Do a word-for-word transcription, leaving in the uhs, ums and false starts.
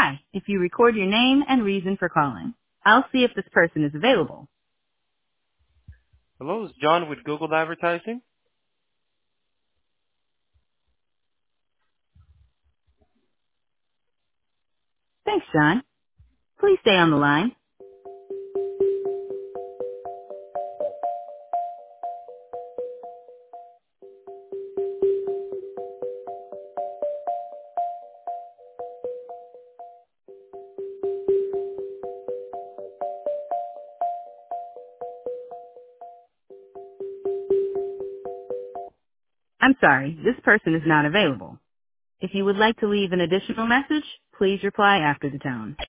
Hi, if you record your name and reason for calling, I'll see if this person is available. Hello, it's John with Google Advertising. Thanks, John. Please stay on the line. I'm sorry, this person is not available. If you would like to leave an additional message, please reply after the tone.